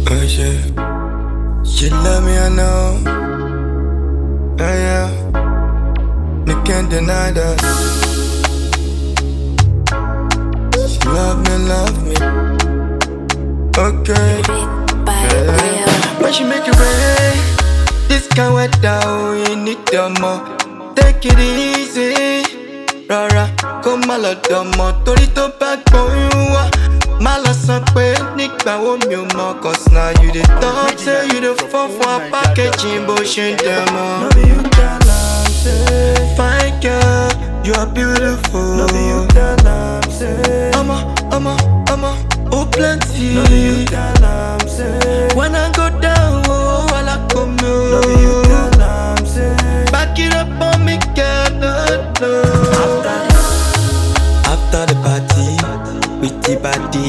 Oh yeah, she love me, I know. Oh yeah, you can't deny that. She love me. Okay. Yeah. When she make it rain, this kind weather, oh, you need the more. Take it easy, rara, kó má lọ dọ̀mọ̀. Torí tó bá gbóyún wá, má lọ sọ pé nígbà wo mi ò mọ̀. Cause now you dey talk, say you dey fall for a packaging bó ṣe ń dẹ̀mọ̀. No be you tell am say, fine girl, you are beautiful. No be you tell am say, ọmọ, oh plenty. No be you tell am say, when I go down, oh, I like come. No be you tell am say, back it up on me, girl, no. After the party, with the body.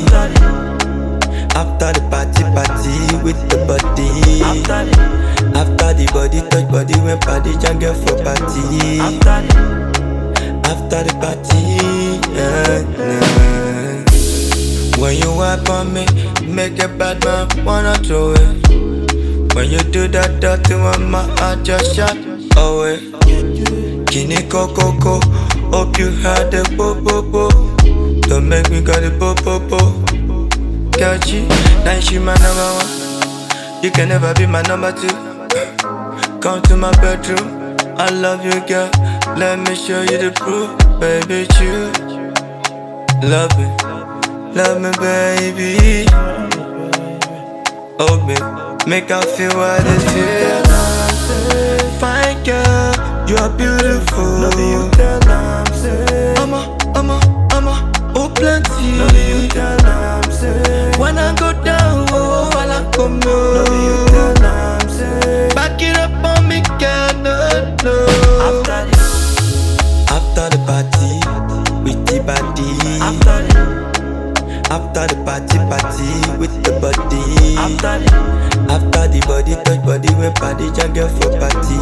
After the party with the body. After the body touch body when party can get for party. After the party, yeah. When you wipe on me, make a bad man wanna throw it. When you do that dirty one, my heart just shot away. Kini coco, hope you had the po. Don't make me got the po. Girl, now she my number one. You can never be my number two. Come to my bedroom, I love you, girl. Let me show you the proof, baby. You love me, baby. Oh, baby, make her feel what it feels. Fine girl, you are beautiful. No be you tell am say, ọmọ, oh plenty. No be you tell am say, when I go down, oh, I like come. No be you tell am say, back it up on me, girl, no. After the party, with the body. After the party with the body. After the body touch body when party can get for party.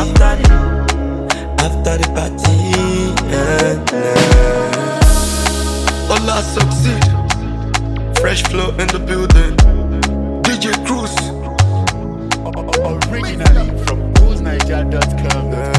After the party, yeah. Allah succeed. Fresh flow in the building. DJ Cruz. Originally from CruiseNiger.com.